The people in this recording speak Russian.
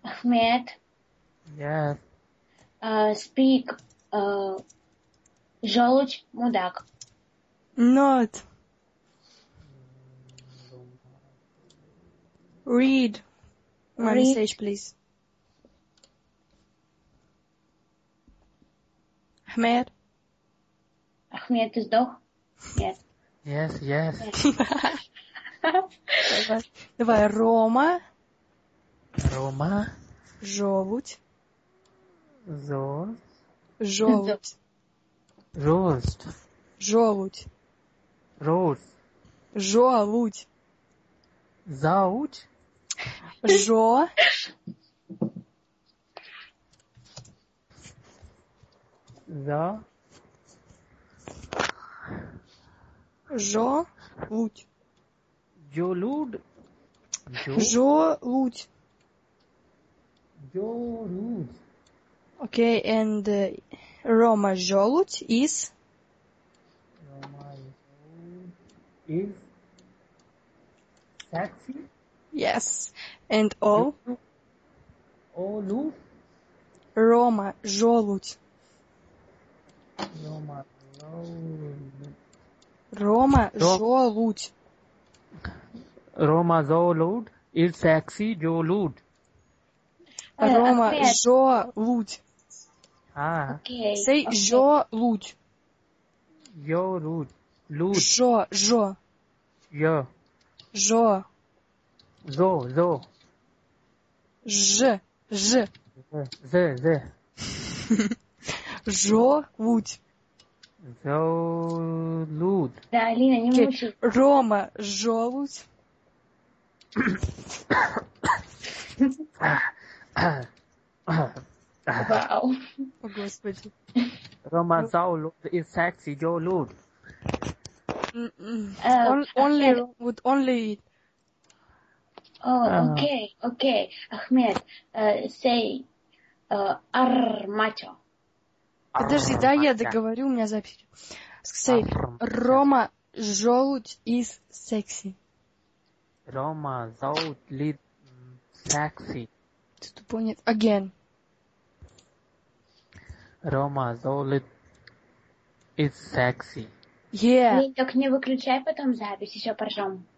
Ahmed, Yes. Speak. Желудь, мудак. Not. Read my Read. message, please. Ahmed. Ahmed, ты сдох? Нет. Yes, yes. Давай. Рома. Рома. Желудь. Зо. Желудь. Рост. Желудь. Рост. Желудь. Зауч. Жо. За. Желудь. Jolud. Желудь. Jolud. Okay, and Roma желудь is? Roma is sexy. Yes. And O? Olu. Рома желудь. Roma. Рома желудь. Roma Zolud is sexy Jolud. Рома Ahmed. желудь. Okay. Say желудь. Yo Lud. Lud. Жо. Yo. Жо. Zo. Ж. Z. Желудь. Zolud. Да, Алина, не Okay. мучай. Рома желудь. Вау. О, Господи. Roma Zolud is sexy Jolud. Only with only. Okay. Ahmed, say armacho. Подожди, да, я договорю, у меня запись. Say, Рома желудь is sexy. Roma Zolud sexy. Ты тупой, нет. Again. Roma Zolud is sexy. Yeah. Только не выключай потом запись, еще поржем.